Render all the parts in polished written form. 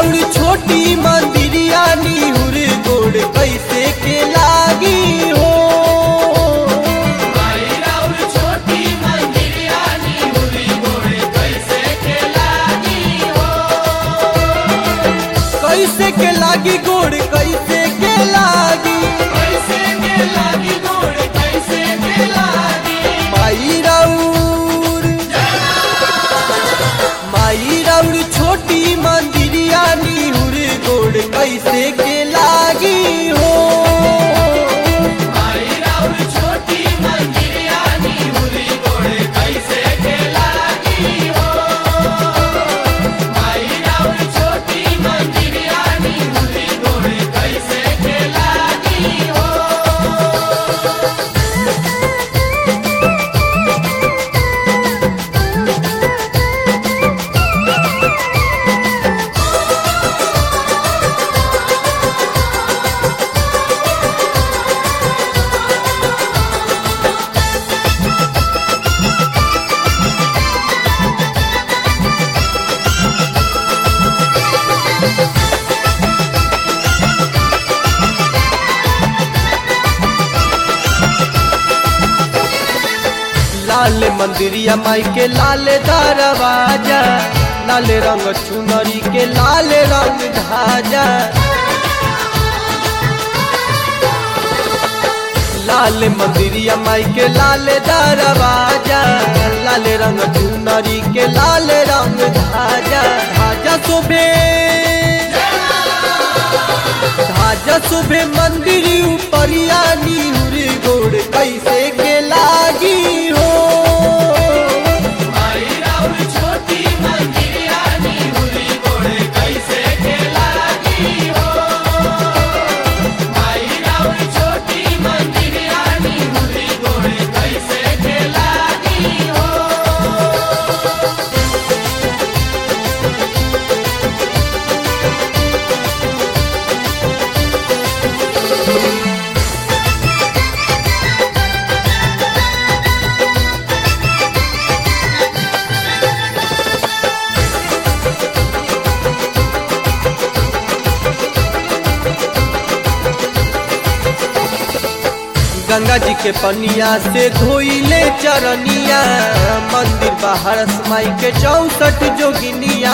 राउर छोटी मंदिरिया निहुर गोड़ कैसे के लागी हो। माई राउर छोटी मंदिरिया निहुर गोड़ कैसे के लागी हो। कैसे के लागी गोड़ कैसे के लागी। कैसे के लागी गोड़ कैसे के लागी। माई राउर छोटी मंदिरिया निहुर गोड़ कैसे के लागी हो। माई राउर छोटी मंदिरिया निहुर गोड़ कैसे के लागी हो। माई राउर छोटी मंदिरिया निहुर गोड़ कैसे के लागी हो। लाल मंदिरिया माई के लाल दरवाजा, लाल रंग चुनरी के लाल रंग धाजा। लाल मंदिरिया माई के लाल दरवाजा, लाल रंग चुनरी के लाल रंग धाजा। धाजा सुबह मंदिर उपरिया निहुर गोड़ कैसे के लागी हो। माई राउर छोटी मंदिरिया निहुर गोड़ कैसे के लागी हो। माई राउर छोटी मंदिरिया निहुर गोड़ कैसे के लागी हो। गंगा जी के पनिया से धोइले चरनिया, मंदिर बाहर माई के 64 जोगिनिया।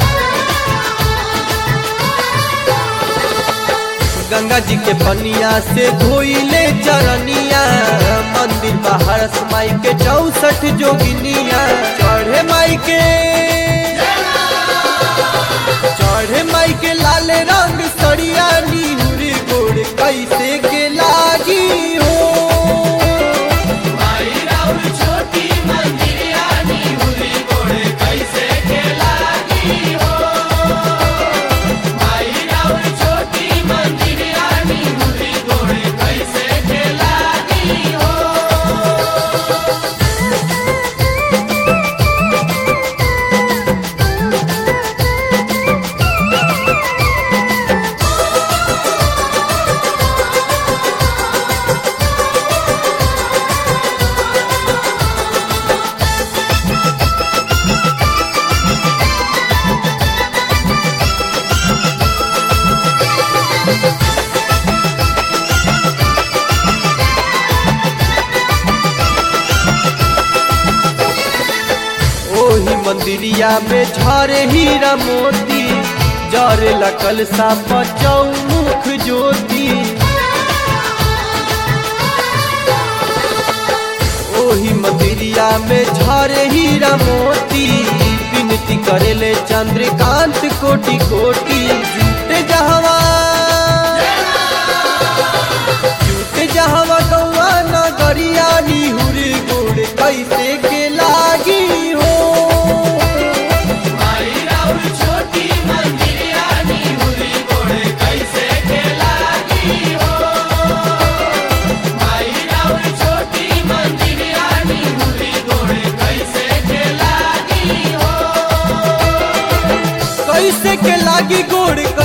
गंगा जी के पनिया से धोइले चरनिया, मंदिर बाहर माई के 64 जोगिनिया। चढ़े माई के लाल रंग सड़िया निहुर गोड़ कैसे के लागी हो। माई राउर छोटी मंदिरिया निहुर गोड़ कैसे के लागी हो। माई राउर छोटी मंदिरिया निहुर गोड़ कैसे के लागी हो। ओही मंदिरिया में झरे हीरा मोती, जरे लकल सा चौमुख ज्योति। ओही मंदिरिया में झरे हीरा मोती, विनती करेले चंद्रकांत कोटि कोटि। जूते जहवा गौआ नगरिया निहुर गोड़ कैसे के लागी हो। माई राउर छोटी मंदिरिया निहुर गोड़ कैसे के लागी हो। माई राउर छोटी मंदिरिया निहुर गोड़ कैसे के लागी हो। कैसे के लागी गोड़